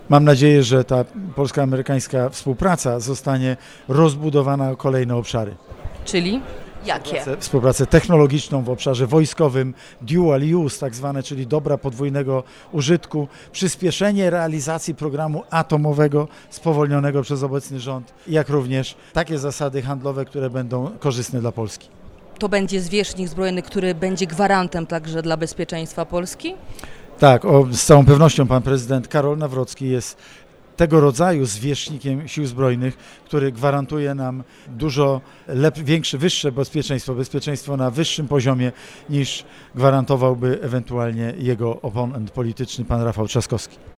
Mam nadzieję, że ta polsko-amerykańska współpraca zostanie rozbudowana o kolejne obszary. Czyli jakie? Współpracę technologiczną w obszarze wojskowym, dual use tak zwane, czyli dobra podwójnego użytku, przyspieszenie realizacji programu atomowego spowolnionego przez obecny rząd, jak również takie zasady handlowe, które będą korzystne dla Polski. To będzie zwierzchnik zbrojny, który będzie gwarantem także dla bezpieczeństwa Polski? Tak, z całą pewnością pan prezydent Karol Nawrocki jest tego rodzaju zwierzchnikiem Sił Zbrojnych, który gwarantuje nam dużo wyższe bezpieczeństwo na wyższym poziomie niż gwarantowałby ewentualnie jego oponent polityczny pan Rafał Trzaskowski.